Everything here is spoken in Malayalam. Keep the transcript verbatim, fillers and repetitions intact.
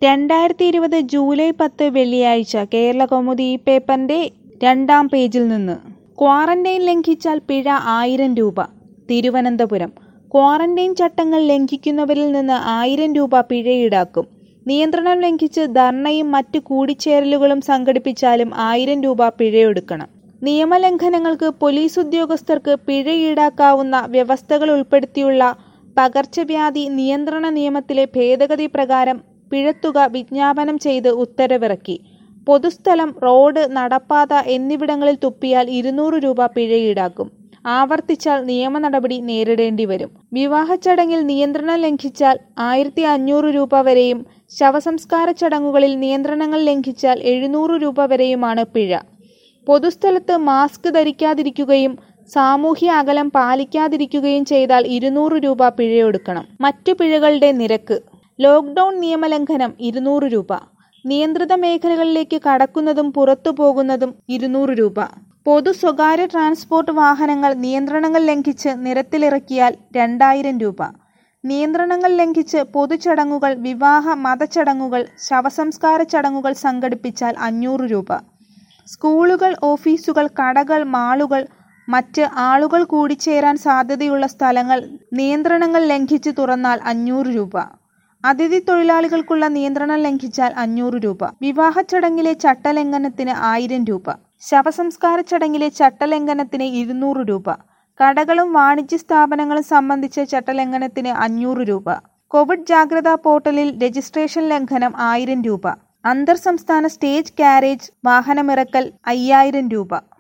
രണ്ടായിരത്തി ഇരുപത് ജൂലൈ പത്ത് വെള്ളിയാഴ്ച കേരളകൗമുദി ഈ പേപ്പറിന്റെ രണ്ടാം പേജിൽ നിന്ന് ക്വാറന്റൈൻ ലംഘിച്ചാൽ പിഴ ആയിരം രൂപ. തിരുവനന്തപുരം ക്വാറന്റൈൻ ചട്ടങ്ങൾ ലംഘിക്കുന്നവരിൽ നിന്ന് ആയിരം രൂപ പിഴ ഈടാക്കും. നിയന്ത്രണം ലംഘിച്ച് ധർണയും മറ്റു കൂടിച്ചേരലുകളും സംഘടിപ്പിച്ചാലും ആയിരം രൂപ പിഴയൊടുക്കണം. നിയമലംഘനങ്ങൾക്ക് പോലീസ് ഉദ്യോഗസ്ഥർക്ക് പിഴ ഈടാക്കാവുന്ന വ്യവസ്ഥകൾ ഉൾപ്പെടുത്തിയുള്ള പകർച്ചവ്യാധി നിയന്ത്രണ നിയമത്തിലെ ഭേദഗതി പ്രകാരം പിഴത്തുക വിജ്ഞാപനം ചെയ്ത് ഉത്തരവിറക്കി. പൊതുസ്ഥലം, റോഡ്, നടപ്പാത എന്നിവിടങ്ങളിൽ തുപ്പിയാൽ ഇരുന്നൂറ് രൂപ പിഴ ഈടാക്കും. ആവർത്തിച്ചാൽ നിയമ നടപടി നേരിടേണ്ടി വരും. വിവാഹ ചടങ്ങിൽ നിയന്ത്രണം ലംഘിച്ചാൽ ആയിരത്തി അഞ്ഞൂറ് രൂപ വരെയും ശവസംസ്കാര ചടങ്ങുകളിൽ നിയന്ത്രണങ്ങൾ ലംഘിച്ചാൽ എഴുന്നൂറ് രൂപ വരെയുമാണ് പിഴ. പൊതുസ്ഥലത്ത് മാസ്ക് ധരിക്കാതിരിക്കുകയും സാമൂഹ്യ അകലം പാലിക്കാതിരിക്കുകയും ചെയ്താൽ ഇരുന്നൂറ് രൂപ പിഴയൊടുക്കണം. മറ്റു പിഴകളുടെ നിരക്ക്: ലോക്ക്ഡൌൺ നിയമലംഘനം ഇരുന്നൂറ് രൂപ, നിയന്ത്രിത മേഖലകളിലേക്ക് കടക്കുന്നതും പുറത്തു പോകുന്നതും ഇരുന്നൂറ് രൂപ, പൊതു സ്വകാര്യ ട്രാൻസ്പോർട്ട് വാഹനങ്ങൾ നിയന്ത്രണങ്ങൾ ലംഘിച്ച് നിരത്തിലിറക്കിയാൽ രണ്ടായിരം രൂപ, നിയന്ത്രണങ്ങൾ ലംഘിച്ച് പൊതുചടങ്ങുകൾ, വിവാഹ, മതചടങ്ങുകൾ, ശവസംസ്കാര ചടങ്ങുകൾ സംഘടിപ്പിച്ചാൽ അഞ്ഞൂറ് രൂപ, സ്കൂളുകൾ, ഓഫീസുകൾ, കടകൾ, മാളുകൾ, മറ്റ് ആളുകൾ കൂടിച്ചേരാൻ സാധ്യതയുള്ള സ്ഥലങ്ങൾ നിയന്ത്രണങ്ങൾ ലംഘിച്ച് തുറന്നാൽ അഞ്ഞൂറ് രൂപ, അതിഥി തൊഴിലാളികൾക്കുള്ള നിയന്ത്രണം ലംഘിച്ചാൽ അഞ്ഞൂറ് രൂപ, വിവാഹ ചടങ്ങിലെ ചട്ടലംഘനത്തിന് ആയിരം രൂപ, ശവസംസ്കാര ചടങ്ങിലെ ചട്ടലംഘനത്തിന് ഇരുന്നൂറ് രൂപ, കടകളും വാണിജ്യ സ്ഥാപനങ്ങളും സംബന്ധിച്ച ചട്ടലംഘനത്തിന് അഞ്ഞൂറ് രൂപ, കോവിഡ് ജാഗ്രതാ പോർട്ടലിൽ രജിസ്ട്രേഷൻ ലംഘനം ആയിരം രൂപ, അന്തർ സംസ്ഥാന സ്റ്റേജ് കാരേജ് വാഹനമിറക്കൽ അയ്യായിരം രൂപ.